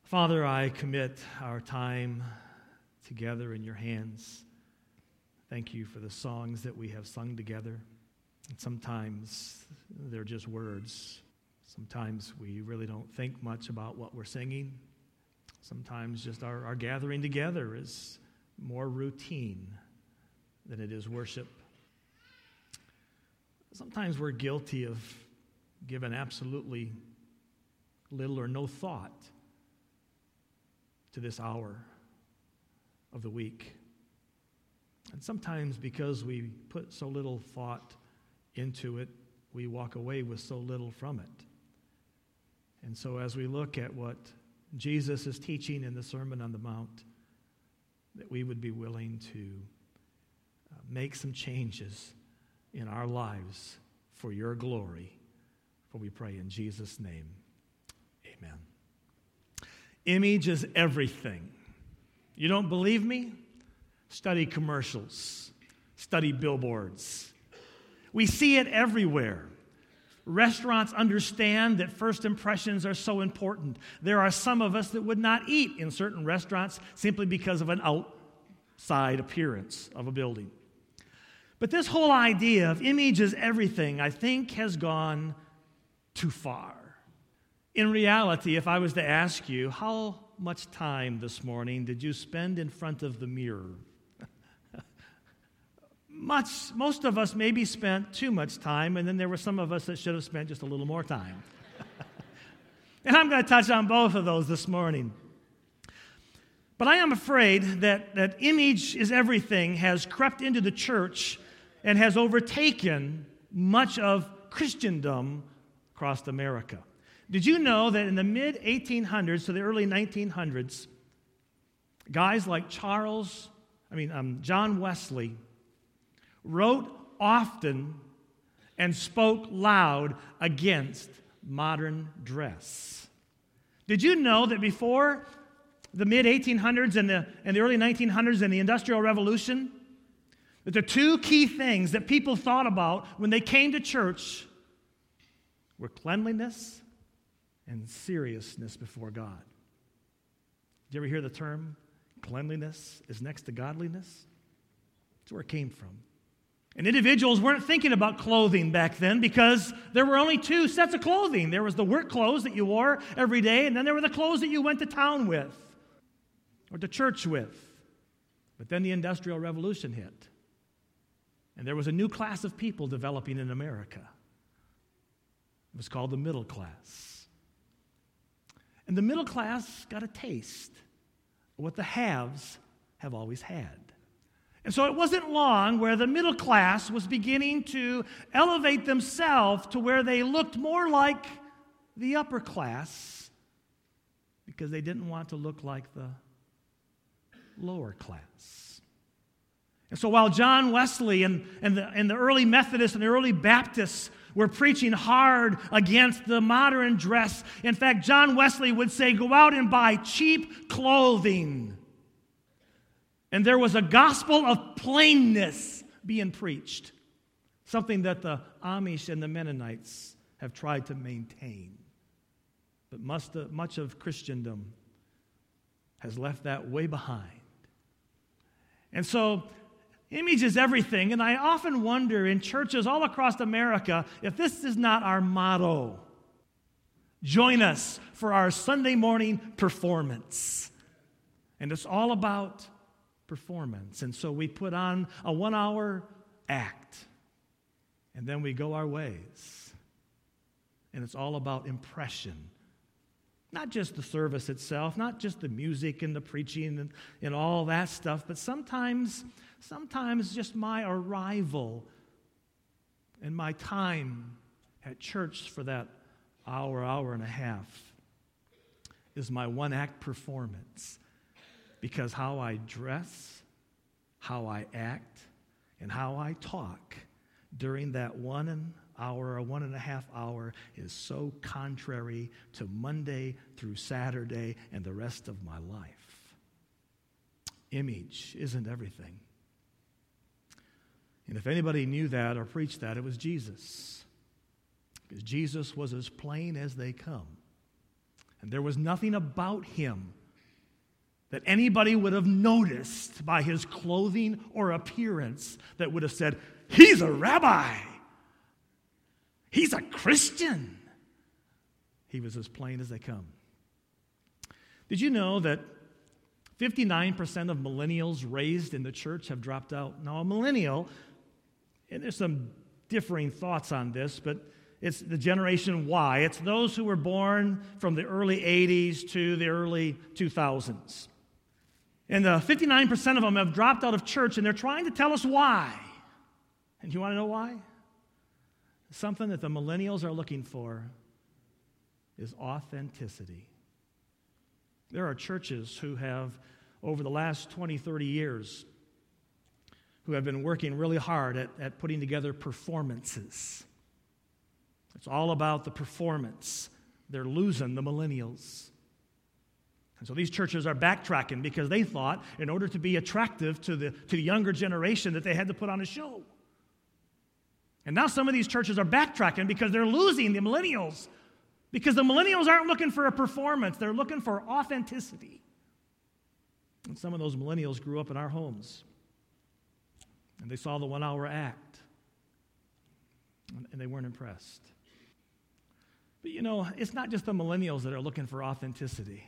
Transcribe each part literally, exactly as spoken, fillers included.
Father, I commit our time together in your hands. Thank you for the songs that we have sung together. And sometimes they're just words. Sometimes we really don't think much about what we're singing. Sometimes just our, our gathering together is more routine than it is worship. Sometimes we're guilty of giving absolutely little or no thought to this hour of the week. And sometimes because we put so little thought into it, we walk away with so little from it. And so as we look at what Jesus is teaching in the Sermon on the Mount, that we would be willing to uh, make some changes in our lives for your glory. For we pray in Jesus' name, amen. Image is everything. You don't believe me? Study commercials. Study billboards. We see it everywhere. Restaurants understand that first impressions are so important. There are some of us that would not eat in certain restaurants simply because of an outside appearance of a building. But this whole idea of image is everything, I think, has gone too far. In reality, if I was to ask you, how much time this morning did you spend in front of the mirror? Much, most of us maybe spent too much time, and then there were some of us that should have spent just a little more time. And I'm going to touch on both of those this morning. But I am afraid that, that image is everything has crept into the church and has overtaken much of Christendom across America. Did you know that in the mid eighteen hundreds to the early nineteen hundreds, guys like Charles, I mean um, John Wesley, wrote often and spoke loud against modern dress? Did you know that before the mid eighteen hundreds and the, and the early nineteen hundreds and the Industrial Revolution, that the two key things that people thought about when they came to church were cleanliness and seriousness before God? Did you ever hear the term, cleanliness is next to godliness? That's where it came from. And individuals weren't thinking about clothing back then because there were only two sets of clothing. There was the work clothes that you wore every day, and then there were the clothes that you went to town with or to church with. But then the Industrial Revolution hit, and there was a new class of people developing in America. It was called the middle class. And the middle class got a taste of what the haves have always had. And so it wasn't long where the middle class was beginning to elevate themselves to where they looked more like the upper class because they didn't want to look like the lower class. And so while John Wesley and, and, the, and the early Methodists and the early Baptists were preaching hard against the modern dress, in fact, John Wesley would say, go out and buy cheap clothing. And there was a gospel of plainness being preached, something that the Amish and the Mennonites have tried to maintain. But much, much of Christendom has left that way behind. And so, image is everything, and I often wonder in churches all across America if this is not our motto. Join us for our Sunday morning performance. And it's all about performance. And so we put on a one-hour act, and then we go our ways. And it's all about impression. Not just the service itself, not just the music and the preaching and, and all that stuff, but sometimes, sometimes just my arrival and my time at church for that hour, hour and a half is my one-act performance. Because how I dress, how I act, and how I talk during that one hour or one and a half hour is so contrary to Monday through Saturday and the rest of my life. Image isn't everything. And if anybody knew that or preached that, it was Jesus. Because Jesus was as plain as they come. And there was nothing about him that anybody would have noticed by his clothing or appearance that would have said, he's a rabbi. He's a Christian. He was as plain as they come. Did you know that fifty-nine percent of millennials raised in the church have dropped out? Now, a millennial, and there's some differing thoughts on this, but it's the generation Y. It's those who were born from the early eighties to the early two thousands. And the fifty-nine percent of them have dropped out of church, and they're trying to tell us why. And you want to know why? Something that the millennials are looking for is authenticity. There are churches who have, over the last twenty, thirty years, who have been working really hard at, at putting together performances. It's all about the performance. They're losing the millennials. And so these churches are backtracking because they thought in order to be attractive to the, to the younger generation that they had to put on a show. And now some of these churches are backtracking because they're losing the millennials. Because the millennials aren't looking for a performance. They're looking for authenticity. And some of those millennials grew up in our homes. And they saw the one-hour act. And they weren't impressed. But you know, it's not just the millennials that are looking for authenticity.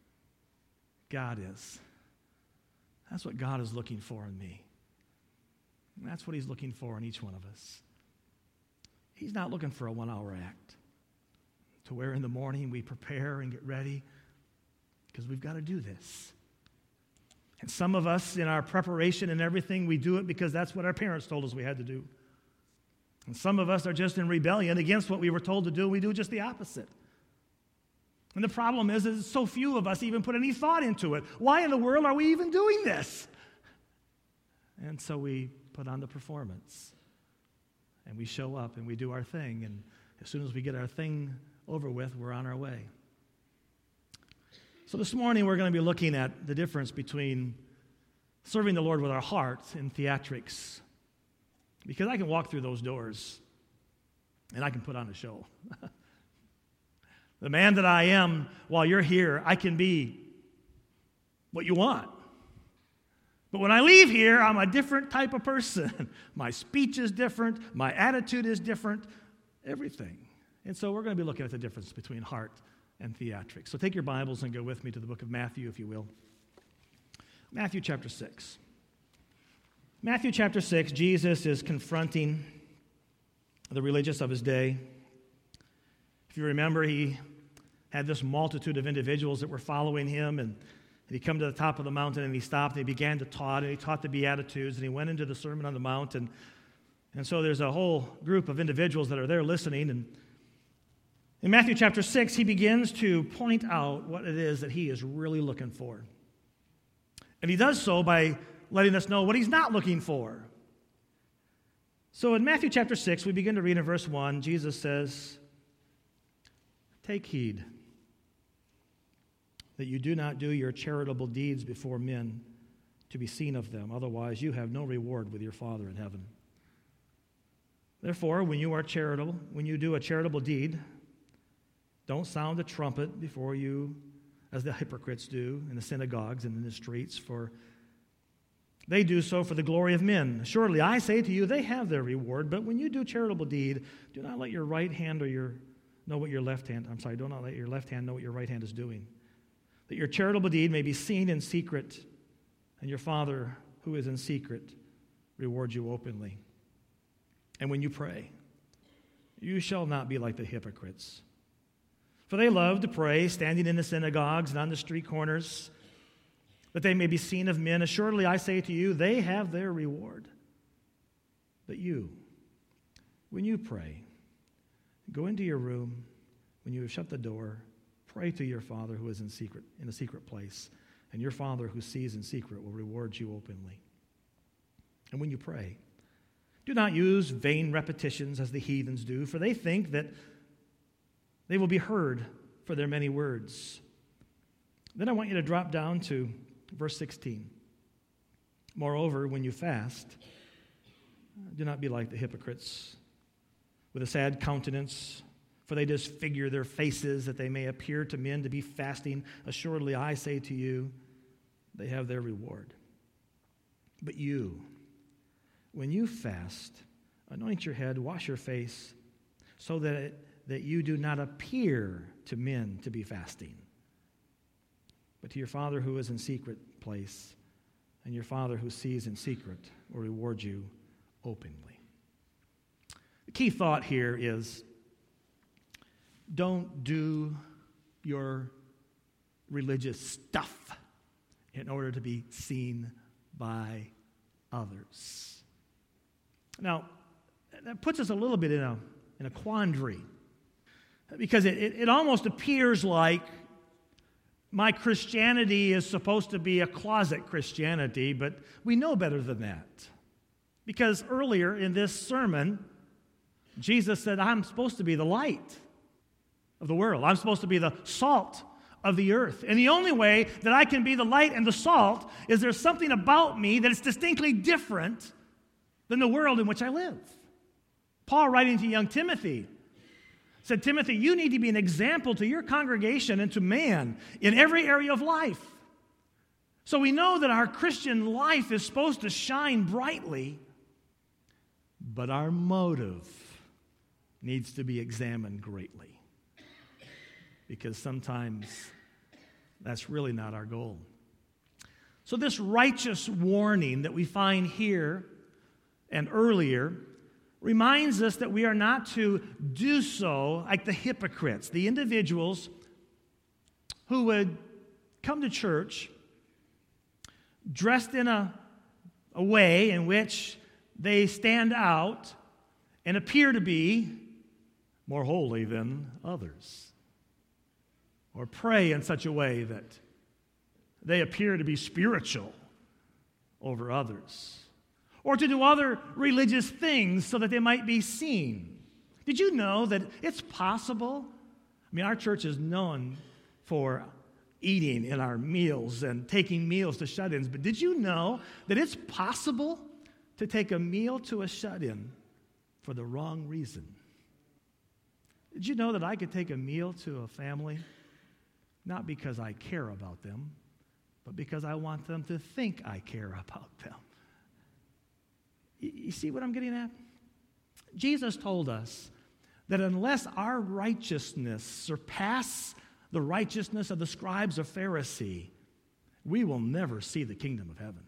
God is. That's what God is looking for in me. And that's what he's looking for in each one of us. He's not looking for a one-hour act to where in the morning we prepare and get ready because we've got to do this. And some of us, in our preparation and everything, we do it because that's what our parents told us we had to do. And some of us are just in rebellion against what we were told to do. We do just the opposite. And the problem is, is so few of us even put any thought into it. Why in the world are we even doing this? And so we put on the performance. And we show up and we do our thing. And as soon as we get our thing over with, we're on our way. So this morning we're going to be looking at the difference between serving the Lord with our heart and theatrics. Because I can walk through those doors and I can put on a show. The man that I am, while you're here, I can be what you want. But when I leave here, I'm a different type of person. My speech is different. My attitude is different. Everything. And so we're going to be looking at the difference between heart and theatrics. So take your Bibles and go with me to the book of Matthew, if you will. Matthew chapter six. Matthew chapter six, Jesus is confronting the religious of his day. If you remember, he had this multitude of individuals that were following him, and he come to the top of the mountain, and he stopped, and he began to taught, and he taught the Beatitudes, and he went into the Sermon on the Mount, and, and so there's a whole group of individuals that are there listening, and in Matthew chapter six, he begins to point out what it is that he is really looking for. And he does so by letting us know what he's not looking for. So in Matthew chapter six, we begin to read in verse one, Jesus says, "Take heed that you do not do your charitable deeds before men to be seen of them. Otherwise, you have no reward with your Father in heaven. Therefore, when you are charitable, when you do a charitable deed, don't sound a trumpet before you, as the hypocrites do in the synagogues and in the streets, for they do so for the glory of men. Surely, I say to you, they have their reward. But when you do charitable deed, do not let your right hand or your know what your left hand, I'm sorry, do not let your left hand know what your right hand is doing. That your charitable deed may be seen in secret, and your Father who is in secret rewards you openly. And when you pray, you shall not be like the hypocrites. For they love to pray, standing in the synagogues and on the street corners, that they may be seen of men. Assuredly, I say to you, they have their reward. But you, when you pray, go into your room. When you have shut the door, pray to your Father who is in secret, in a secret place, and your Father who sees in secret will reward you openly. And when you pray, do not use vain repetitions as the heathens do, for they think that they will be heard for their many words. Then I want you to drop down to verse sixteen. Moreover, when you fast, do not be like the hypocrites, with a sad countenance, For they disfigure their faces that they may appear to men to be fasting. Assuredly, I say to you, they have their reward. But you, when you fast, anoint your head, wash your face, so that, it, that you do not appear to men to be fasting, but to your Father who is in secret place, and your Father who sees in secret will reward you openly. The key thought here is, don't do your religious stuff in order to be seen by others. Now, that puts us a little bit in a, in a quandary, because it, it, it almost appears like my Christianity is supposed to be a closet Christianity, but we know better than that. Because earlier in this sermon, Jesus said, I'm supposed to be the light of the world. I'm supposed to be the salt of the earth. And the only way that I can be the light and the salt is there's something about me that is distinctly different than the world in which I live. Paul, writing to young Timothy, said, Timothy, you need to be an example to your congregation and to man in every area of life. So we know that our Christian life is supposed to shine brightly, but our motive needs to be examined greatly. Because sometimes that's really not our goal. So this righteous warning that we find here and earlier reminds us that we are not to do so like the hypocrites, the individuals who would come to church dressed in a, a way in which they stand out and appear to be more holy than others, or pray in such a way that they appear to be spiritual over others, or to do other religious things so that they might be seen. Did you know that it's possible? I mean, our church is known for eating in our meals and taking meals to shut-ins, but did you know that it's possible to take a meal to a shut-in for the wrong reason? Did you know that I could take a meal to a family not because I care about them, but because I want them to think I care about them? You see what I'm getting at? Jesus told us that unless our righteousness surpass the righteousness of the scribes or Pharisee, we will never see the kingdom of heaven.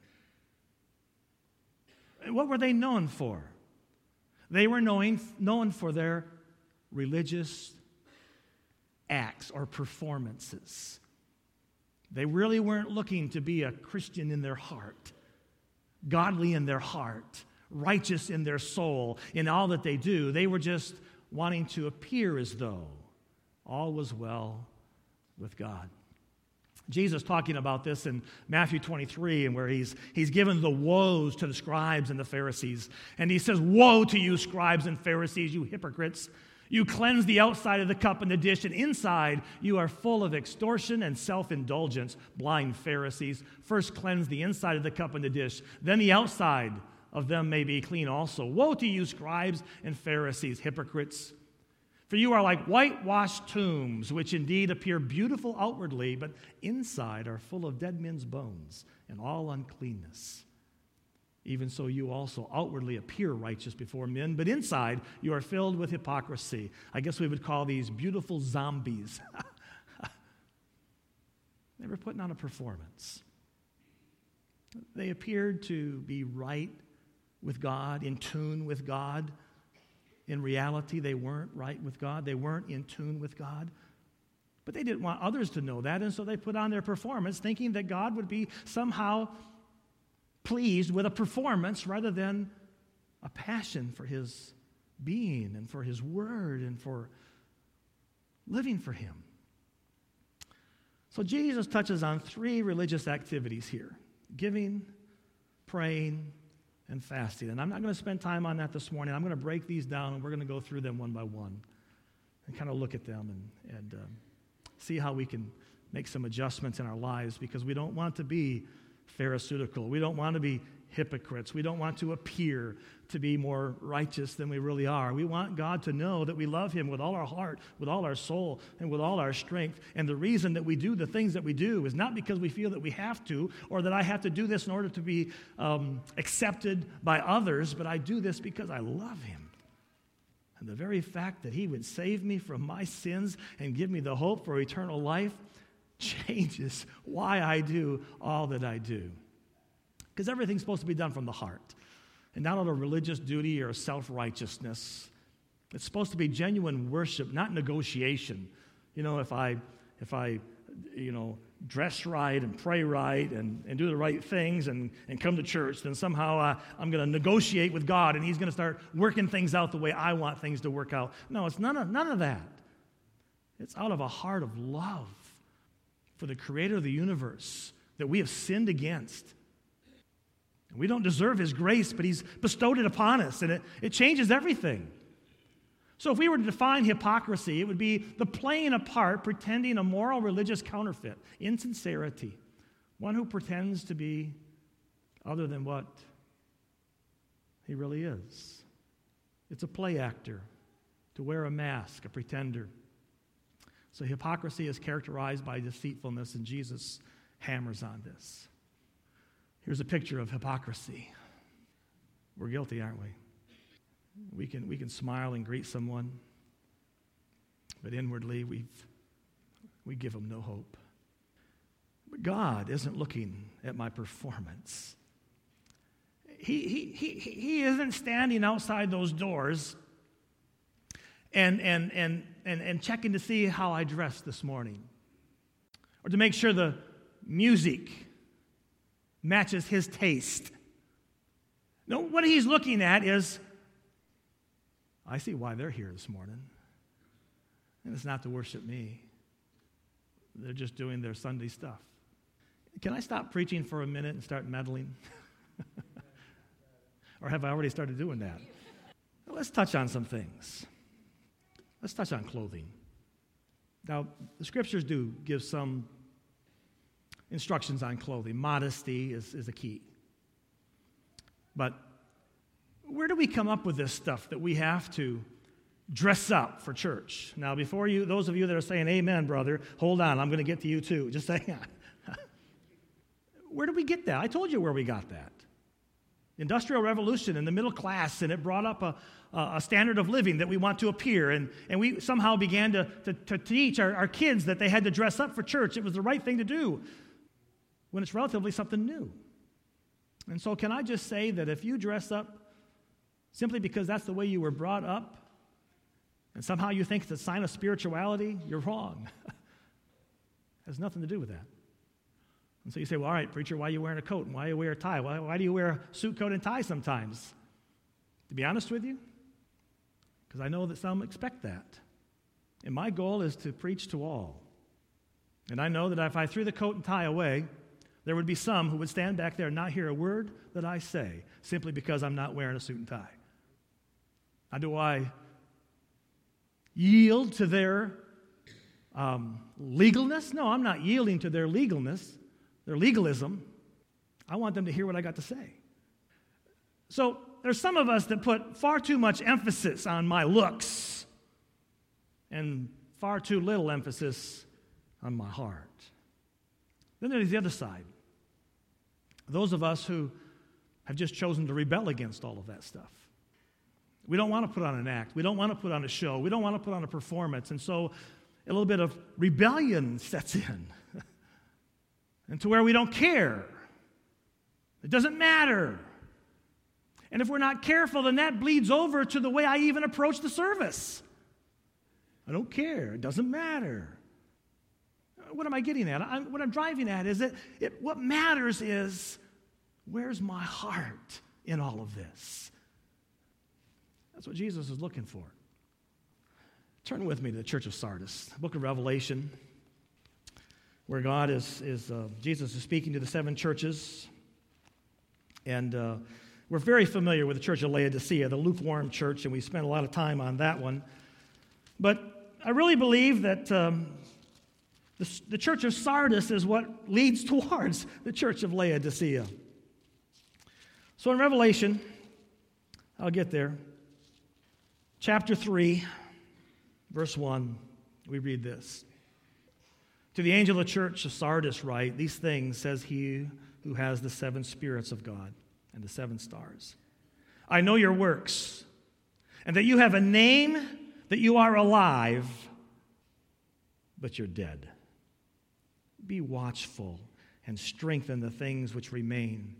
What were they known for? They were known, known for their religious acts or performances. They really weren't looking to be a Christian in their heart, godly in their heart, righteous in their soul, in all that they do. They were just wanting to appear as though all was well with God. Jesus talking about this in Matthew twenty-three, and where he's, he's given the woes to the scribes and the Pharisees. And he says, woe to you, scribes and Pharisees, you hypocrites! You cleanse the outside of the cup and the dish, and inside you are full of extortion and self-indulgence. Blind Pharisees, first cleanse the inside of the cup and the dish, then the outside of them may be clean also. Woe to you, scribes and Pharisees, hypocrites! For you are like whitewashed tombs, which indeed appear beautiful outwardly, but inside are full of dead men's bones and all uncleanness. Even so, you also outwardly appear righteous before men, but inside you are filled with hypocrisy. I guess we would call these beautiful zombies. They were putting on a performance. They appeared to be right with God, in tune with God. In reality, they weren't right with God. They weren't in tune with God. But they didn't want others to know that, and so they put on their performance, thinking that God would be somehow pleased with a performance rather than a passion for his being and for his word and for living for him. So Jesus touches on three religious activities here: giving, praying, and fasting. And I'm not going to spend time on that this morning. I'm going to break these down, and we're going to go through them one by one and kind of look at them and, and um, see how we can make some adjustments in our lives, because we don't want to be pharisaical. We don't want to be hypocrites. We don't want to appear to be more righteous than we really are. We want God to know that we love him with all our heart, with all our soul, and with all our strength. And the reason that we do the things that we do is not because we feel that we have to, or that I have to do this in order to be um, accepted by others, but I do this because I love him. And the very fact that he would save me from my sins and give me the hope for eternal life changes why I do all that I do. Because everything's supposed to be done from the heart. And not out of religious duty or self-righteousness. It's supposed to be genuine worship, not negotiation. You know, if I, if I, you know, dress right and pray right and, and do the right things and, and come to church, then somehow uh, I'm going to negotiate with God and he's going to start working things out the way I want things to work out. No, it's none of, none of that. It's out of a heart of love for the creator of the universe that we have sinned against. We don't deserve his grace, but he's bestowed it upon us, and it, it changes everything. So if we were to define hypocrisy, it would be the playing a part, pretending a moral religious counterfeit, insincerity, one who pretends to be other than what he really is. It's a play actor, to wear a mask, a pretender. So hypocrisy is characterized by deceitfulness, and Jesus hammers on this. Here's a picture of hypocrisy. We're guilty, aren't we? We can, we can smile and greet someone, but inwardly we've, we give them no hope. But God isn't looking at my performance. He, he, he, he isn't standing outside those doors and, and, and, and, and checking to see how I dressed this morning, or to make sure the music matches his taste. No, what he's looking at is, I see why they're here this morning. And it's not to worship me. They're just doing their Sunday stuff. Can I stop preaching for a minute and start meddling? Or have I already started doing that? Well, let's touch on some things. Let's touch on clothing. Now, the scriptures do give some instructions on clothing. Modesty is, is a key. But where do we come up with this stuff that we have to dress up for church? Now, before you, those of you that are saying, amen, brother, hold on, I'm going to get to you too. Just hang on. Where do we get that? I told you where we got that. Industrial Revolution and the middle class, and it brought up a, a standard of living that we want to appear, and, and we somehow began to, to, to teach our, our kids that they had to dress up for church. It was the right thing to do, when it's relatively something new. And so can I just say that if you dress up simply because that's the way you were brought up, and somehow you think it's a sign of spirituality, you're wrong. It has nothing to do with that. And so you say, well, all right, preacher, why are you wearing a coat? And why do you wear a tie? Why, why do you wear a suit, coat, and tie sometimes? To be honest with you, because I know that some expect that. And my goal is to preach to all. And I know that if I threw the coat and tie away, there would be some who would stand back there and not hear a word that I say, simply because I'm not wearing a suit and tie. Now, do I yield to their um, legalness? No, I'm not yielding to their legalness, their legalism. I want them to hear what I got to say. So there's some of us that put far too much emphasis on my looks and far too little emphasis on my heart. Then there's the other side. Those of us who have just chosen to rebel against all of that stuff. We don't want to put on an act. We don't want to put on a show. We don't want to put on a performance. And so a little bit of rebellion sets in. And to where we don't care. It doesn't matter. And if we're not careful, then that bleeds over to the way I even approach the service. I don't care. It doesn't matter. What am I getting at? I'm, what I'm driving at is that it, what matters is, where's my heart in all of this? That's what Jesus is looking for. Turn with me to the church of Sardis, the book of Revelation, where God is, is uh, Jesus is speaking to the seven churches. And uh, we're very familiar with the church of Laodicea, the lukewarm church, and we spent a lot of time on that one. But I really believe that um, the, the church of Sardis is what leads towards the church of Laodicea. So in Revelation, I'll get there, chapter three, verse one, we read this. To the angel of the church of Sardis write, these things says he who has the seven spirits of God and the seven stars. I know your works, and that you have a name, that you are alive, but you're dead. Be watchful and strengthen the things which remain,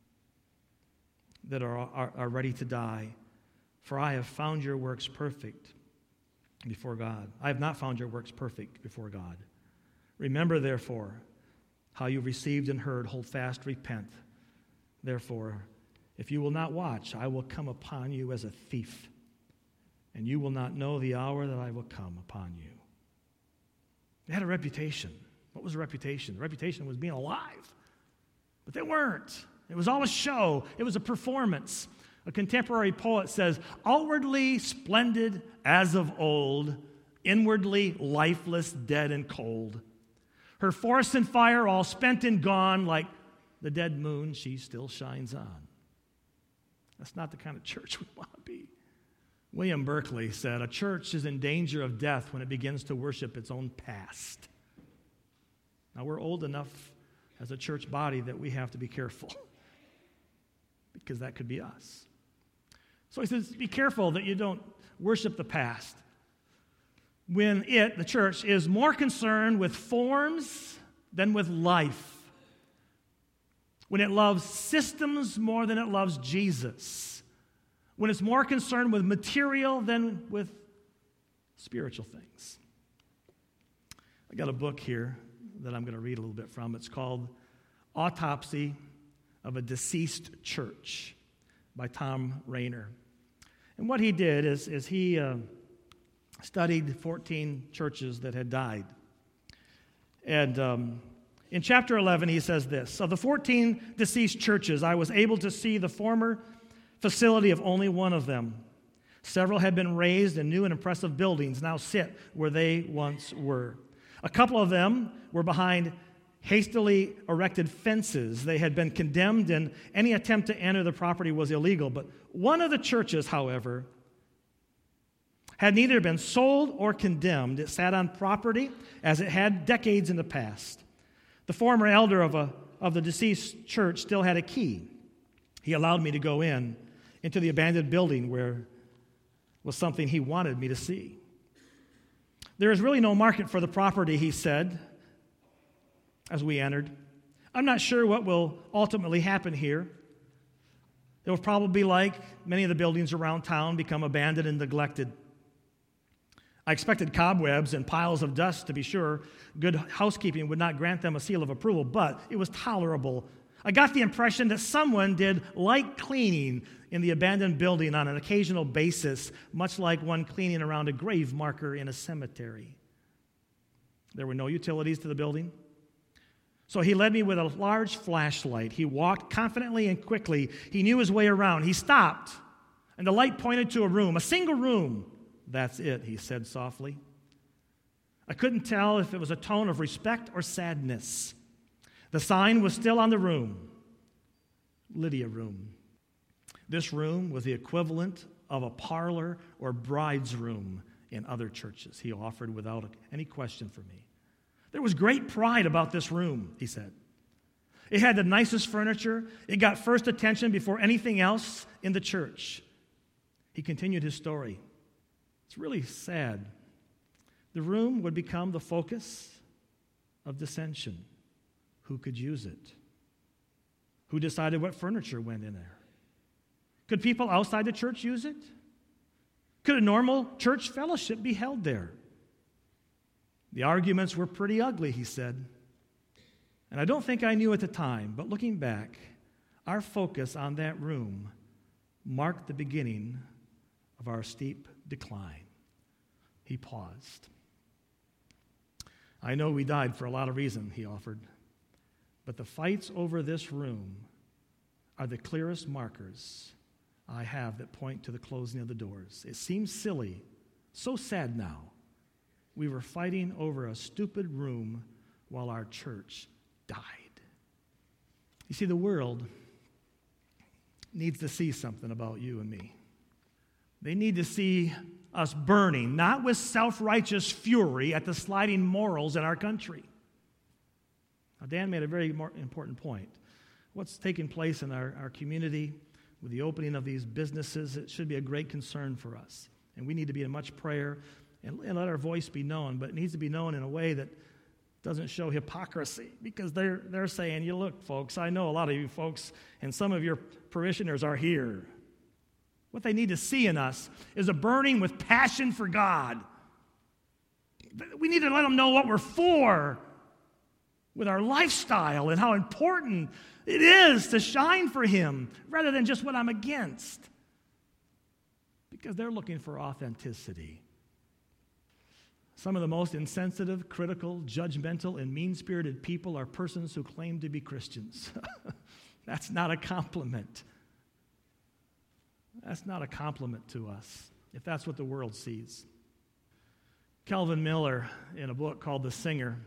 that are, are, are ready to die. For I have found your works perfect before God. I have not found your works perfect before God. Remember, therefore, how you received and heard, hold fast, repent. Therefore, if you will not watch, I will come upon you as a thief, and you will not know the hour that I will come upon you. They had a reputation. What was the reputation? The reputation was being alive. But they weren't. It was all a show. It was a performance. A contemporary poet says, outwardly splendid as of old, inwardly lifeless, dead and cold. Her force and fire all spent and gone, like the dead moon, she still shines on. That's not the kind of church we want to be. William Berkeley said, a church is in danger of death when it begins to worship its own past. Now, we're old enough as a church body that we have to be careful, because that could be us. So he says, be careful that you don't worship the past when it, the church, is more concerned with forms than with life. When it loves systems more than it loves Jesus. When it's more concerned with material than with spiritual things. I got a book here that I'm going to read a little bit from. It's called Autopsy of a Deceased Church by Tom Rainer. And what he did is, is he uh, studied fourteen churches that had died. And um, in chapter eleven, he says this, of the fourteen deceased churches, I was able to see the former facility of only one of them. Several had been raised, and new and impressive buildings now sit where they once were. A couple of them were behind hastily erected fences. They had been condemned, and any attempt to enter the property was illegal. But one of the churches, however, had neither been sold or condemned. It sat on property as it had decades in the past. The former elder of, a, of the deceased church still had a key. He allowed me to go in, into the abandoned building where was something he wanted me to see. There is really no market for the property, he said, as we entered. I'm not sure what will ultimately happen here. It will probably, like many of the buildings around town, become abandoned and neglected. I expected cobwebs and piles of dust, to be sure. Good housekeeping would not grant them a seal of approval, but it was tolerable. I got the impression that someone did light cleaning in the abandoned building on an occasional basis, much like one cleaning around a grave marker in a cemetery. There were no utilities to the building. So he led me with a large flashlight. He walked confidently and quickly. He knew his way around. He stopped, and the light pointed to a room, a single room. That's it, he said softly. I couldn't tell if it was a tone of respect or sadness. The sign was still on the room, Lydia Room. This room was the equivalent of a parlor or bride's room in other churches, he offered without any question for me. There was great pride about this room, he said. It had the nicest furniture. It got first attention before anything else in the church. He continued his story. It's really sad. The room would become the focus of dissension. Who could use it? Who decided what furniture went in there? Could people outside the church use it? Could a normal church fellowship be held there? The arguments were pretty ugly, he said. And I don't think I knew at the time, but looking back, our focus on that room marked the beginning of our steep decline. He paused. I know we died for a lot of reasons, he offered, but the fights over this room are the clearest markers I have that point to the closing of the doors. It seems silly, so sad now. We were fighting over a stupid room while our church died. You see, the world needs to see something about you and me. They need to see us burning, not with self-righteous fury at the sliding morals in our country. Now, Dan made a very important point. What's taking place in our, our community with the opening of these businesses, it should be a great concern for us. And we need to be in much prayer and, and let our voice be known, but it needs to be known in a way that doesn't show hypocrisy, because they're, they're saying, you look, folks, I know a lot of you folks, and some of your parishioners are here. What they need to see in us is a burning with passion for God. We need to let them know what we're for with our lifestyle and how important it is to shine for Him rather than just what I'm against, because they're looking for authenticity. Some of the most insensitive, critical, judgmental, and mean-spirited people are persons who claim to be Christians. That's not a compliment. That's not a compliment to us, if that's what the world sees. Calvin Miller, in a book called The Singer,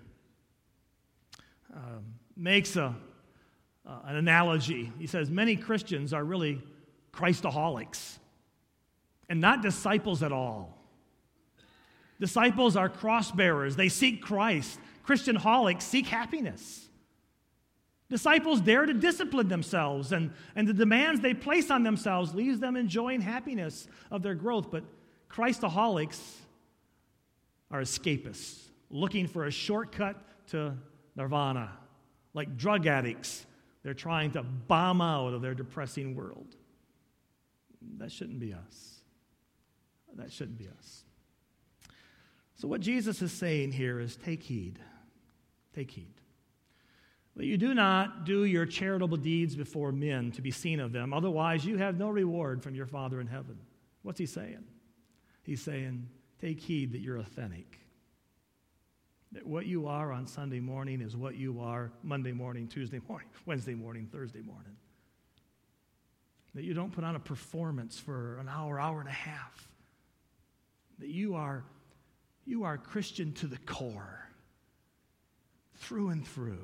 um, makes a, uh, an analogy. He says, many Christians are really Christaholics and not disciples at all. Disciples are cross-bearers. They seek Christ. Christianholics seek happiness. Disciples dare to discipline themselves, and, and the demands they place on themselves leaves them enjoying happiness of their growth. But Christaholics are escapists, looking for a shortcut to nirvana. Like drug addicts, they're trying to bomb out of their depressing world. That shouldn't be us. That shouldn't be us. So what Jesus is saying here is take heed. Take heed. That you do not do your charitable deeds before men to be seen of them. Otherwise, you have no reward from your Father in heaven. What's he saying? He's saying, take heed that you're authentic. That what you are on Sunday morning is what you are Monday morning, Tuesday morning, Wednesday morning, Thursday morning. That you don't put on a performance for an hour, hour and a half. That you are You are Christian to the core, through and through.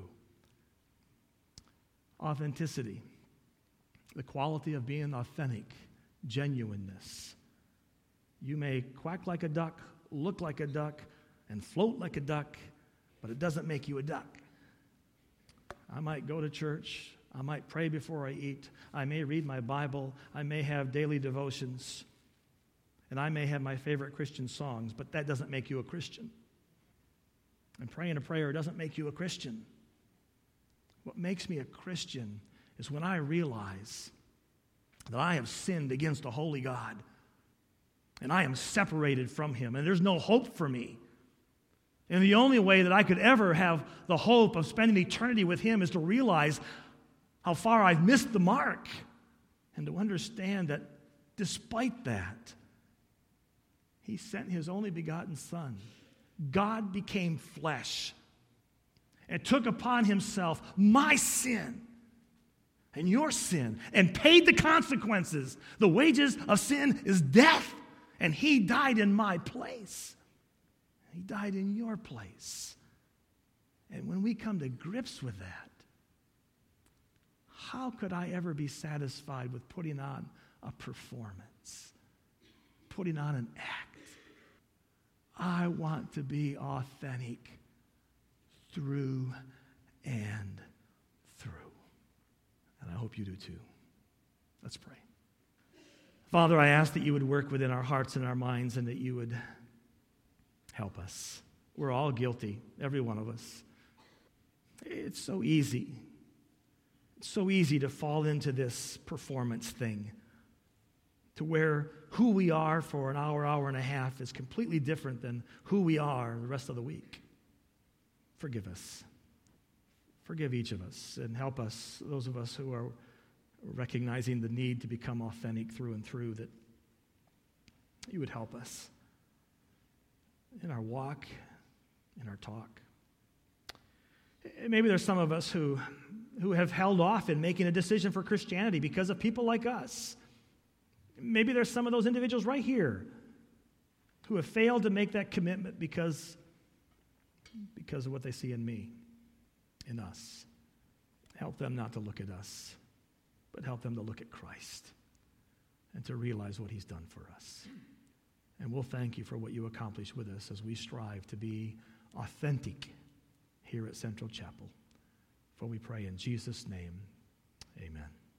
Authenticity, the quality of being authentic, genuineness. You may quack like a duck, look like a duck, and float like a duck, but it doesn't make you a duck. I might go to church, I might pray before I eat, I may read my Bible, I may have daily devotions, and I may have my favorite Christian songs, but that doesn't make you a Christian. And praying a prayer doesn't make you a Christian. What makes me a Christian is when I realize that I have sinned against a holy God, and I am separated from Him, and there's no hope for me. And the only way that I could ever have the hope of spending eternity with Him is to realize how far I've missed the mark, and to understand that despite that, He sent His only begotten Son. God became flesh and took upon Himself my sin and your sin and paid the consequences. The wages of sin is death, and He died in my place. He died in your place. And when we come to grips with that, how could I ever be satisfied with putting on a performance, putting on an act? I want to be authentic through and through. And I hope you do too. Let's pray. Father, I ask that you would work within our hearts and our minds, and that you would help us. We're all guilty, every one of us. It's so easy. It's so easy to fall into this performance thing, to where who we are for an hour, hour and a half is completely different than who we are the rest of the week. Forgive us. Forgive each of us, and help us, those of us who are recognizing the need to become authentic through and through, that you would help us in our walk, in our talk. Maybe there's some of us who, who have held off in making a decision for Christianity because of people like us. Maybe there's some of those individuals right here who have failed to make that commitment because, because of what they see in me, in us. Help them not to look at us, but help them to look at Christ and to realize what he's done for us. And we'll thank you for what you accomplish with us as we strive to be authentic here at Central Chapel. For we pray in Jesus' name.